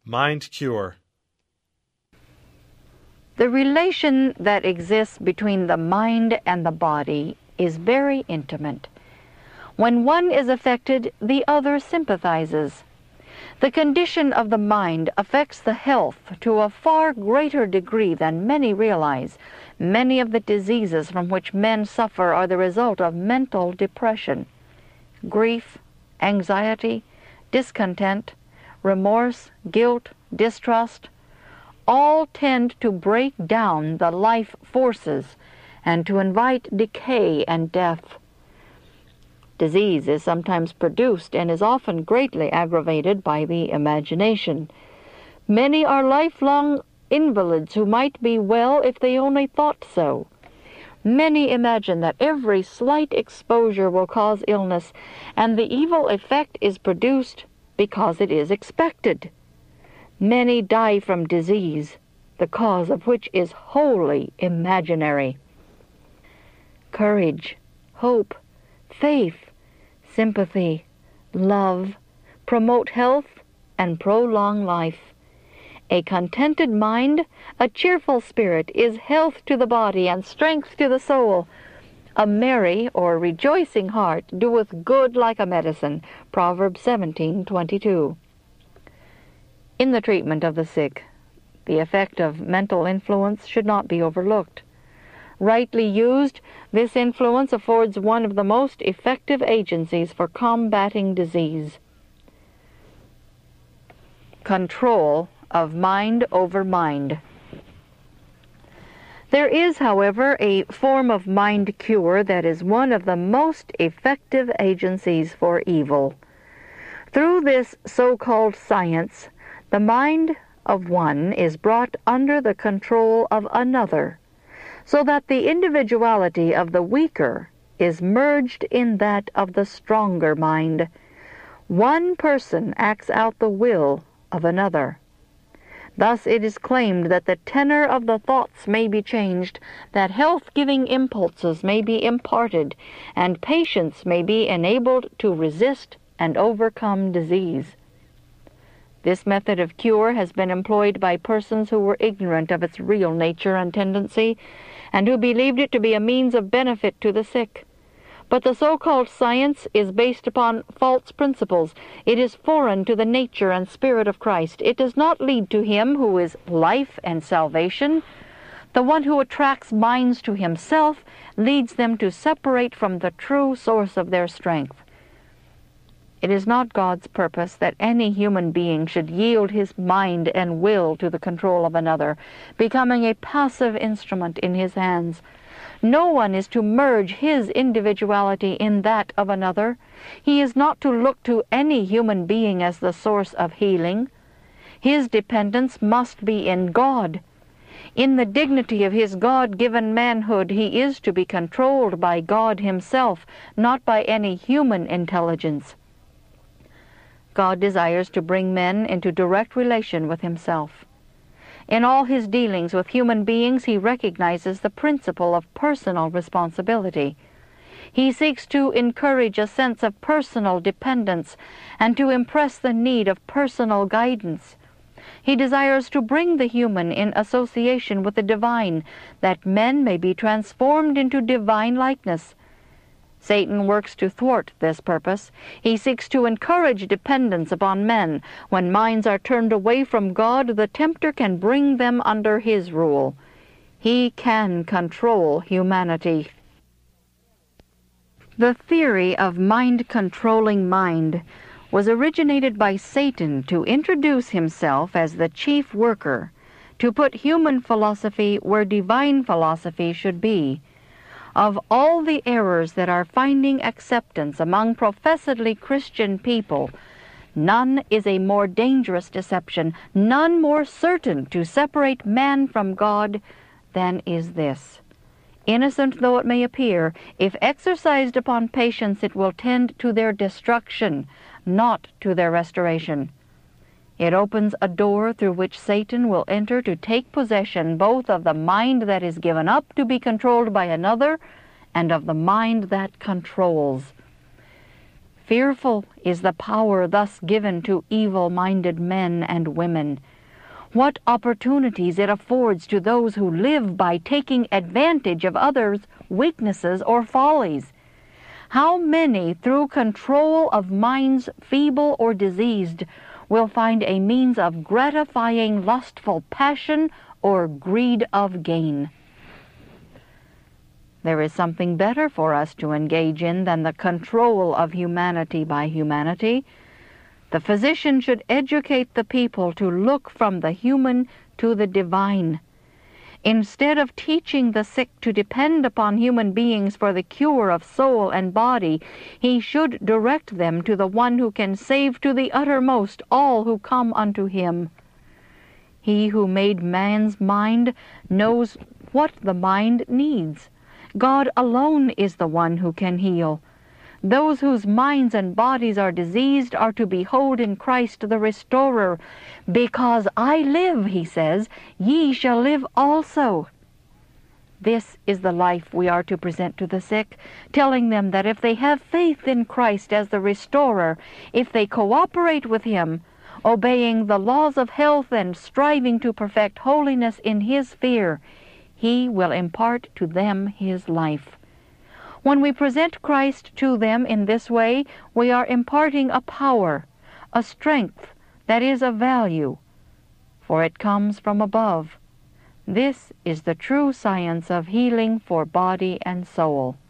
Mind cure. The relation that exists between the mind and the body is very intimate. When one is affected, the other sympathizes. The condition of the mind affects the health to a far greater degree than many realize. Many of the diseases from which men suffer are the result of mental depression. Grief, anxiety, discontent, remorse, guilt, distrust, all tend to break down the life forces and to invite decay and death. Disease is sometimes produced and is often greatly aggravated by the imagination. Many are lifelong invalids who might be well if they only thought so. Many imagine that every slight exposure will cause illness, and the evil effect is produced because it is expected. Many die from disease, the cause of which is wholly imaginary. Courage, hope, faith, sympathy, love promote health and prolong life. A contented mind, a cheerful spirit, is health to the body and strength to the soul. A merry or rejoicing heart doeth good like a medicine. Proverbs 17:22. In the treatment of the sick, the effect of mental influence should not be overlooked. Rightly used, this influence affords one of the most effective agencies for combating disease. Control of mind over mind. There is, however, a form of mind cure that is one of the most effective agencies for evil. Through this so-called science, the mind of one is brought under the control of another, so that the individuality of the weaker is merged in that of the stronger mind. One person acts out the will of another. Thus it is claimed that the tenor of the thoughts may be changed, that health-giving impulses may be imparted, and patients may be enabled to resist and overcome disease. This method of cure has been employed by persons who were ignorant of its real nature and tendency, and who believed it to be a means of benefit to the sick. But the so-called science is based upon false principles. It is foreign to the nature and spirit of Christ. It does not lead to Him who is life and salvation. The one who attracts minds to himself leads them to separate from the true source of their strength. It is not God's purpose that any human being should yield his mind and will to the control of another, becoming a passive instrument in his hands. No one is to merge his individuality in that of another. He is not to look to any human being as the source of healing. His dependence must be in God. In the dignity of his God-given manhood, he is to be controlled by God himself, not by any human intelligence. God desires to bring men into direct relation with himself. In all his dealings with human beings, he recognizes the principle of personal responsibility. He seeks to encourage a sense of personal dependence and to impress the need of personal guidance. He desires to bring the human in association with the divine, that men may be transformed into divine likeness. Satan works to thwart this purpose. He seeks to encourage dependence upon men. When minds are turned away from God, the tempter can bring them under his rule. He can control humanity. The theory of mind-controlling mind was originated by Satan to introduce himself as the chief worker, to put human philosophy where divine philosophy should be. Of all the errors that are finding acceptance among professedly Christian people, none is a more dangerous deception, none more certain to separate man from God than is this. Innocent though it may appear, if exercised upon patients, it will tend to their destruction, not to their restoration. It opens a door through which Satan will enter to take possession both of the mind that is given up to be controlled by another and of the mind that controls. Fearful is the power thus given to evil-minded men and women. What opportunities it affords to those who live by taking advantage of others' weaknesses or follies. How many, through control of minds feeble or diseased, will find a means of gratifying lustful passion or greed of gain? There is something better for us to engage in than the control of humanity by humanity. The physician should educate the people to look from the human to the divine. Instead of teaching the sick to depend upon human beings for the cure of soul and body, he should direct them to the one who can save to the uttermost all who come unto him. He who made man's mind knows what the mind needs. God alone is the one who can heal. Those whose minds and bodies are diseased are to behold in Christ the Restorer. Because I live, he says, ye shall live also. This is the life we are to present to the sick, telling them that if they have faith in Christ as the Restorer, if they cooperate with him, obeying the laws of health and striving to perfect holiness in his fear, he will impart to them his life. When we present Christ to them in this way, we are imparting a power, a strength that is of value, for it comes from above. This is the true science of healing for body and soul.